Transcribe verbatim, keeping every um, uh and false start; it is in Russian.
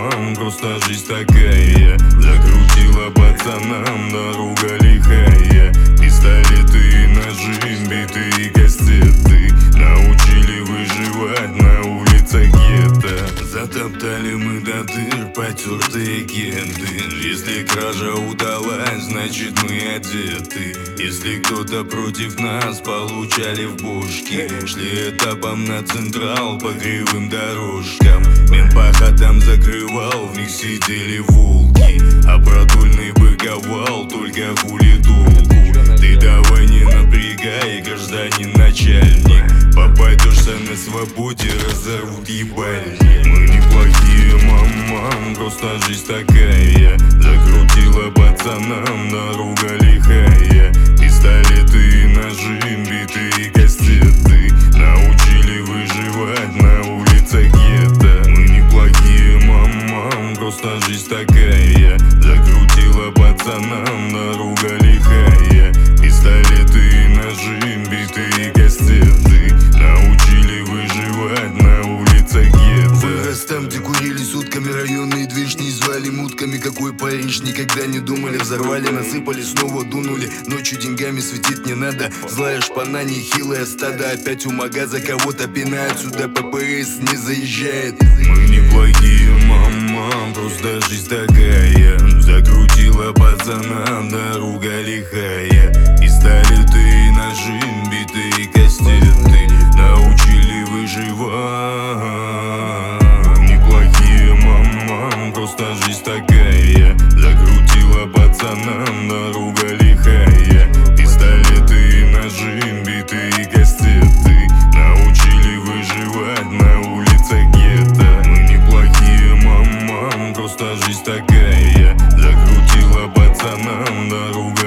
мама, просто жизнь такая. Закрутила пацанам, дорога лихая. Пистолеты и ножи, битые кастеты научили выживать на улицах гетто. Затоптали мы до дыр потертые кенты. Если кража удалась, значит мы одеты. Если кто-то против нас, получали в бошки. Шли этапом на централ по кривым дорожкам. Мент по хатам закрывал, в них сидели волки. А продольный быковал, только хули толку. Ты давай не напрягай, гражданин начальник. Попадешься на свободе, разорвут ебальник. Мы неплохие, мама, просто жизнь такая. Закрутила пацанам, дорога лихая. Пистолеты и ножи, битые кастеты научили выживать на улицах гетто. Мы неплохие, мама, просто жизнь такая. Закрутила пацанам, дорога лихая. Пистолеты и ножи, битые кастеты научили выживать на улицах гетто. Вырос там, где курили сутками, районные движ не звали мутками. Какой Париж, никогда не думали. Взорвали, насыпали, снова дунули. Ночью деньгами светить не надо. Злая шпана, нехилое стадо. Опять у магаза кого-то пинают. Сюда ППС не заезжает. Мы неплохие, мама, просто жизнь такая. Закрутила пацанам, дорога лихая. Пистолеты и ножи, битые кастеты научили выживать. Неплохие, мама, просто жизнь такая. Закрутила пацанам, дорога лихая. Пистолеты и ножи, битые кастеты научили выживать на улицах гетто. Мы неплохие, мама, просто жизнь такая. Закрутила пацанам, дорога